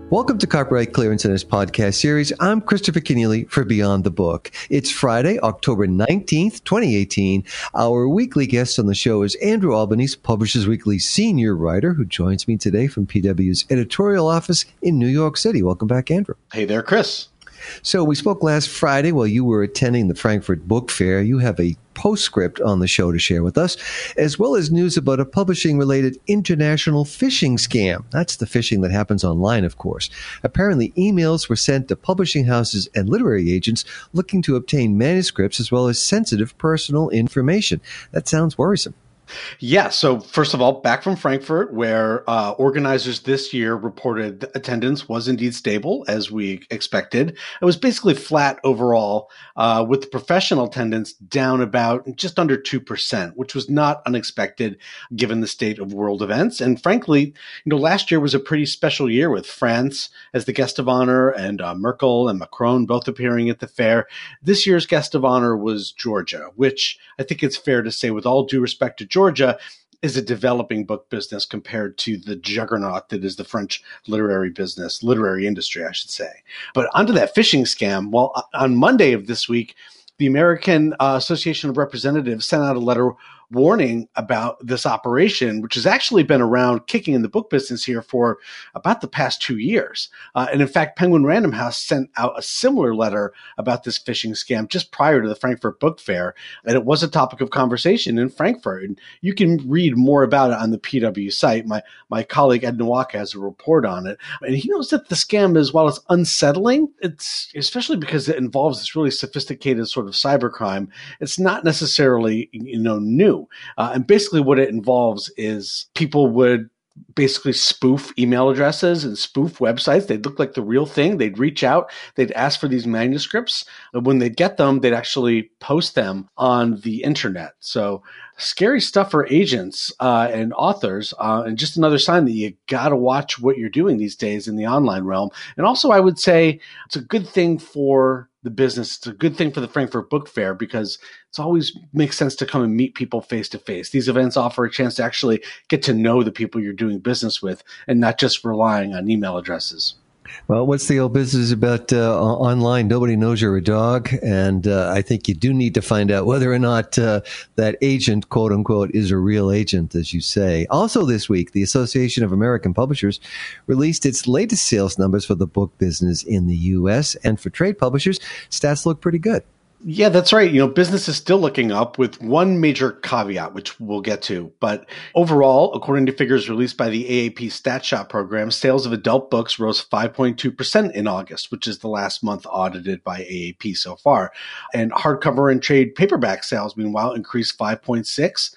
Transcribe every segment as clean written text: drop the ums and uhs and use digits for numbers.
Welcome to Copyright Clearance Center's podcast series. I'm Christopher Kenneally for Beyond the Book. It's Friday, October 19th, 2018. Our weekly guest on the show is Andrew Albanese, Publishers Weekly senior writer, who joins me today from PW's editorial office in New York City. Welcome back, Andrew. Hey there, Chris. So we spoke last Friday while you were attending the Frankfurt Book Fair. You have a postscript on the show to share with us, as well as news about a publishing-related international phishing scam. That's the phishing that happens online, of course. Apparently, emails were sent to publishing houses and literary agents looking to obtain manuscripts as well as sensitive personal information. That sounds worrisome. Yeah. So first of all, back from Frankfurt, where organizers this year reported attendance was indeed stable, as we expected. It was basically flat overall, with the professional attendance down about just under 2%, which was not unexpected given the state of world events. And frankly, last year was a pretty special year with France as the guest of honor and Merkel and Macron both appearing at the fair. This year's guest of honor was Georgia, which I think it's fair to say, with all due respect to Georgia, is a developing book business compared to the juggernaut that is the French literary industry, I should say. But onto that phishing scam. Well, on Monday of this week, the American Association of Representatives sent out a letter warning about this operation, which has actually been around kicking in the book business here for about the past 2 years. And in fact, Penguin Random House sent out a similar letter about this phishing scam just prior to the Frankfurt Book Fair. And it was a topic of conversation in Frankfurt. And you can read more about it on the PW site. My colleague Ed Nowaka has a report on it. And he knows that the scam, as well as unsettling, it's especially because it involves this really sophisticated sort of cybercrime. It's not necessarily, new. And basically what it involves is people would basically spoof email addresses and spoof websites. They'd look like the real thing. They'd reach out. They'd ask for these manuscripts. And when they'd get them, they'd actually post them on the internet. So scary stuff for agents and authors, and just another sign that you got to watch what you're doing these days in the online realm. And also, I would say it's a good thing for the business. It's a good thing for the Frankfurt Book Fair because it's always makes sense to come and meet people face to face. These events offer a chance to actually get to know the people you're doing business with and not just relying on email addresses. Well, what's the old business about online? Nobody knows you're a dog. And I think you do need to find out whether or not that agent, quote unquote, is a real agent, as you say. Also this week, the Association of American Publishers released its latest sales numbers for the book business in the U.S. And for trade publishers, stats look pretty good. Yeah, that's right. Business is still looking up with one major caveat, which we'll get to. But overall, according to figures released by the AAP StatShop program, sales of adult books rose 5.2% in August, which is the last month audited by AAP so far. And hardcover and trade paperback sales, meanwhile, increased 5.6%,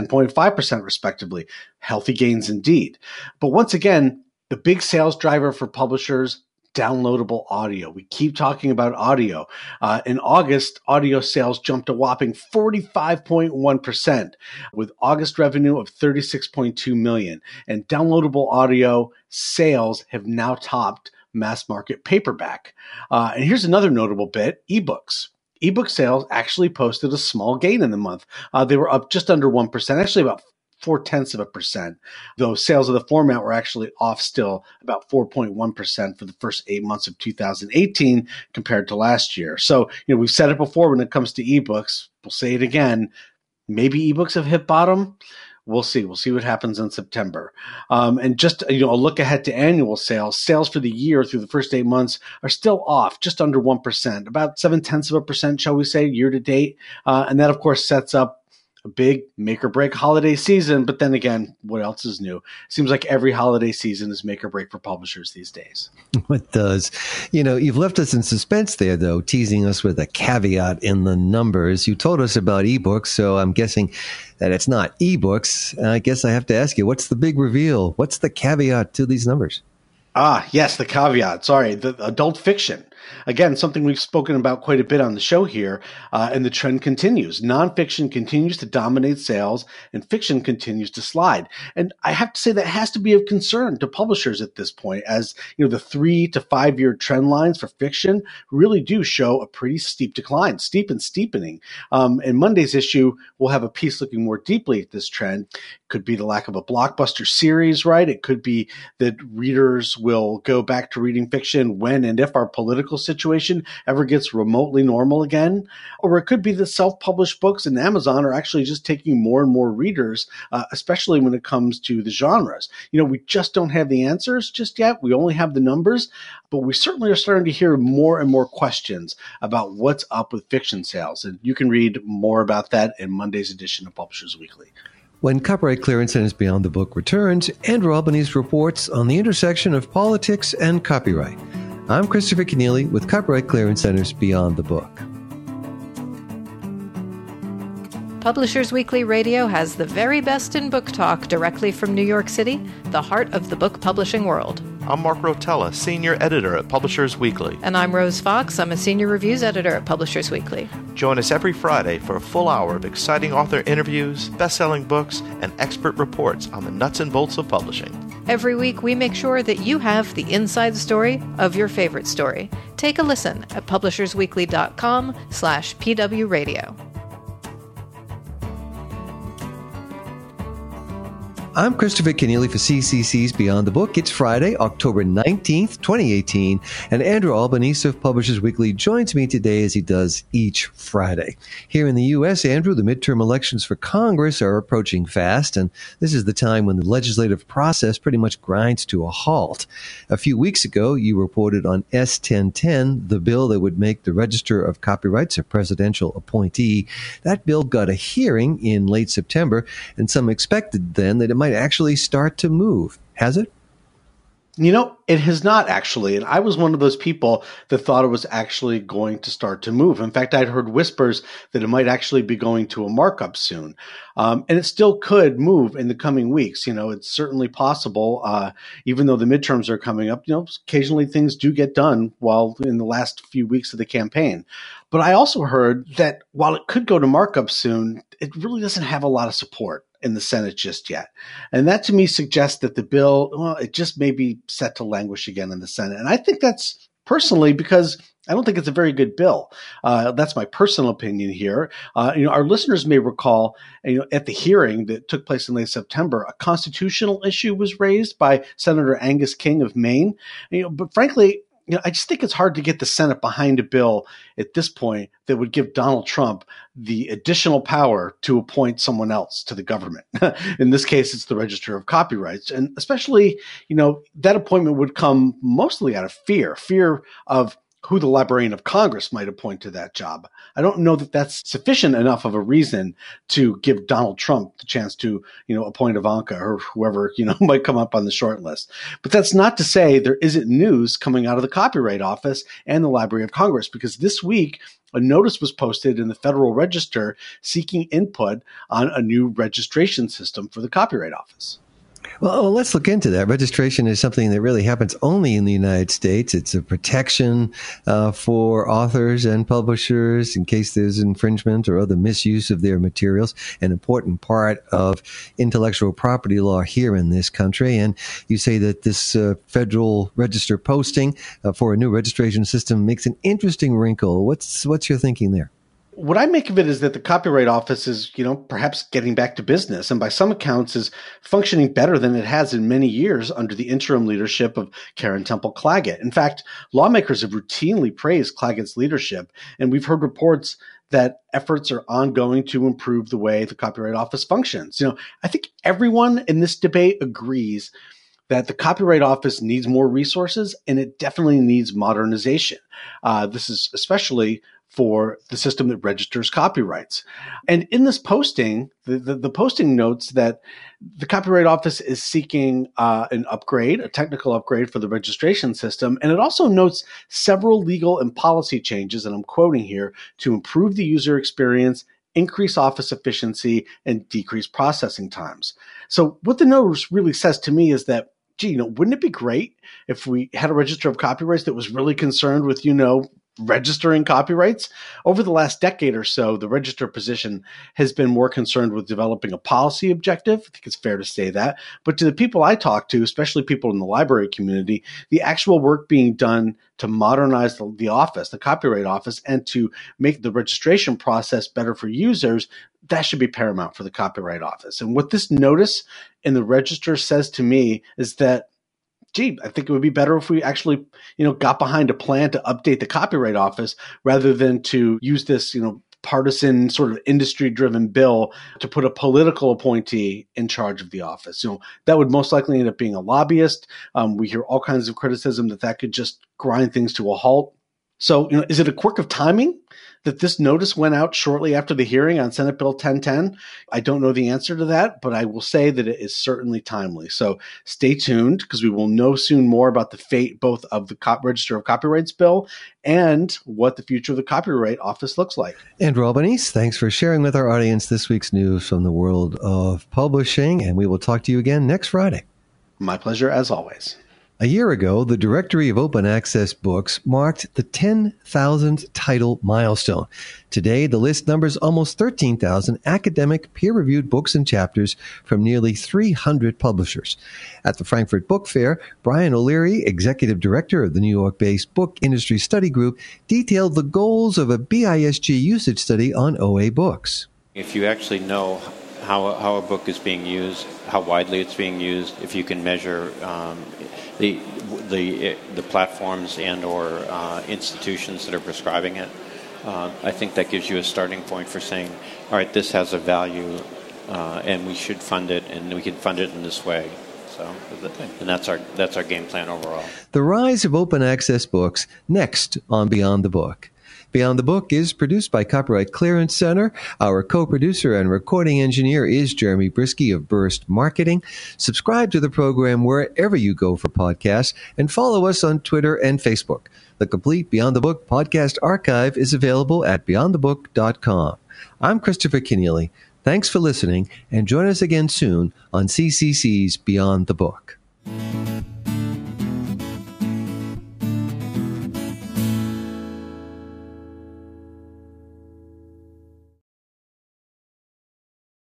10.5% respectively. Healthy gains indeed. But once again, the big sales driver for publishers, downloadable audio. We keep talking about audio. In August, audio sales jumped a whopping 45.1%, with August revenue of $36.2 million. And downloadable audio sales have now topped mass market paperback. And here's another notable bit, ebooks. Ebook sales actually posted a small gain in the month. They were up just under 1%, actually about 0.4%, though sales of the format were actually off still about 4.1% for the first 8 months of 2018 compared to last year. So, we've said it before when it comes to ebooks. We'll say it again. Maybe ebooks have hit bottom. We'll see. We'll see what happens in September. And just, a look ahead to annual sales. Sales for the year through the first 8 months are still off just under 1%, about 0.7%, shall we say, year to date. And that, of course, sets up a big make or break holiday season. But then again, what else is new? Seems like every holiday season is make or break for publishers these days. It does. You've left us in suspense there, though, teasing us with a caveat in the numbers. You told us about ebooks, so I'm guessing that it's not ebooks. I guess I have to ask you, what's the big reveal? What's the caveat to these numbers? Yes, the caveat. Sorry, the adult fiction. Again, something we've spoken about quite a bit on the show here, and the trend continues. Nonfiction continues to dominate sales, and fiction continues to slide. And I have to say that has to be of concern to publishers at this point, as the 3 to 5 year trend lines for fiction really do show a pretty steep decline, steep and steepening. In Monday's issue, we'll have a piece looking more deeply at this trend. Could be the lack of a blockbuster series, right? It could be that readers will go back to reading fiction when and if our political situation ever gets remotely normal again. Or it could be that self-published books and Amazon are actually just taking more and more readers, especially when it comes to the genres. We just don't have the answers just yet. We only have the numbers, but we certainly are starting to hear more and more questions about what's up with fiction sales. And you can read more about that in Monday's edition of Publishers Weekly. When Copyright Clearance Centers Beyond the Book returns, Andrew Albanese reports on the intersection of politics and copyright. I'm Christopher Kenneally with Copyright Clearance Centers Beyond the Book. Publishers Weekly Radio has the very best in book talk directly from New York City, the heart of the book publishing world. I'm Mark Rotella, Senior Editor at Publishers Weekly. And I'm Rose Fox. I'm a Senior Reviews Editor at Publishers Weekly. Join us every Friday for a full hour of exciting author interviews, best-selling books, and expert reports on the nuts and bolts of publishing. Every week, we make sure that you have the inside story of your favorite story. Take a listen at publishersweekly.com/PW Radio. I'm Christopher Kenneally for CCC's Beyond the Book. It's Friday, October 19th, 2018, and Andrew Albanese of Publishers Weekly joins me today as he does each Friday. Here in the U.S., Andrew, the midterm elections for Congress are approaching fast, and this is the time when the legislative process pretty much grinds to a halt. A few weeks ago, you reported on S-1010, the bill that would make the Register of Copyrights a presidential appointee. That bill got a hearing in late September, and some expected then that it might actually start to move. Has it? It has not actually. And I was one of those people that thought it was actually going to start to move. In fact, I'd heard whispers that it might actually be going to a markup soon. And it still could move in the coming weeks. It's certainly possible, even though the midterms are coming up, occasionally things do get done while in the last few weeks of the campaign. But I also heard that while it could go to markup soon, it really doesn't have a lot of support in the Senate just yet. And that to me suggests that the bill, it just may be set to languish again in the Senate. And I think that's personally because I don't think it's a very good bill. That's my personal opinion here. Our listeners may recall, at the hearing that took place in late September, a constitutional issue was raised by Senator Angus King of Maine. But frankly, I just think it's hard to get the Senate behind a bill at this point that would give Donald Trump the additional power to appoint someone else to the government. In this case, it's the Register of Copyrights. And especially, that appointment would come mostly out of fear of who the Librarian of Congress might appoint to that job. I don't know that that's sufficient enough of a reason to give Donald Trump the chance to, appoint Ivanka or whoever, might come up on the short list. But that's not to say there isn't news coming out of the Copyright Office and the Library of Congress, because this week, a notice was posted in the Federal Register seeking input on a new registration system for the Copyright Office. Well, let's look into that. Registration is something that really happens only in the United States. It's a protection for authors and publishers in case there's infringement or other misuse of their materials, an important part of intellectual property law here in this country. And you say that this Federal Register posting for a new registration system makes an interesting wrinkle. What's your thinking there? What I make of it is that the Copyright Office is, perhaps getting back to business, and by some accounts is functioning better than it has in many years under the interim leadership of Karen Temple Claggett. In fact, lawmakers have routinely praised Claggett's leadership, and we've heard reports that efforts are ongoing to improve the way the Copyright Office functions. I think everyone in this debate agrees that the Copyright Office needs more resources, and it definitely needs modernization. This is especially for the system that registers copyrights. And in this posting, the posting notes that the Copyright Office is seeking an upgrade, a technical upgrade for the registration system. And it also notes several legal and policy changes, and I'm quoting here, to improve the user experience, increase office efficiency, and decrease processing times. So what the notice really says to me is that gee, wouldn't it be great if we had a register of copyrights that was really concerned with, registering copyrights? Over the last decade or so, the register position has been more concerned with developing a policy objective. I think it's fair to say that. But to the people I talk to, especially people in the library community, the actual work being done to modernize the office, the Copyright Office, and to make the registration process better for users, that should be paramount for the Copyright Office. And what this notice in the register says to me is that, gee, I think it would be better if we actually, got behind a plan to update the Copyright Office rather than to use this, partisan sort of industry-driven bill to put a political appointee in charge of the office. That would most likely end up being a lobbyist. We hear all kinds of criticism that could just grind things to a halt. So, is it a quirk of timing that this notice went out shortly after the hearing on Senate Bill 1010? I don't know the answer to that, but I will say that it is certainly timely. So stay tuned, because we will know soon more about the fate both of the Register of Copyrights bill and what the future of the Copyright Office looks like. Andrew Albanese, thanks for sharing with our audience this week's news from the world of publishing, and we will talk to you again next Friday. My pleasure, as always. A year ago, the Directory of Open Access Books marked the 10,000 title milestone. Today, the list numbers almost 13,000 academic peer-reviewed books and chapters from nearly 300 publishers. At the Frankfurt Book Fair, Brian O'Leary, Executive Director of the New York-based Book Industry Study Group, detailed the goals of a BISG usage study on OA books. If you actually know how a book is being used, how widely it's being used, if you can measure the platforms and or institutions that are prescribing it, I think that gives you a starting point for saying, all right, this has a value, and we should fund it, and we can fund it in this way. So, and that's our game plan overall. The rise of open access books, next on Beyond the Book. Beyond the Book is produced by Copyright Clearance Center. Our co-producer and recording engineer is Jeremy Brisky of Burst Marketing. Subscribe to the program wherever you go for podcasts, and follow us on Twitter and Facebook. The complete Beyond the Book podcast archive is available at beyondthebook.com. I'm Christopher Kenneally. Thanks for listening, and join us again soon on CCC's Beyond the Book.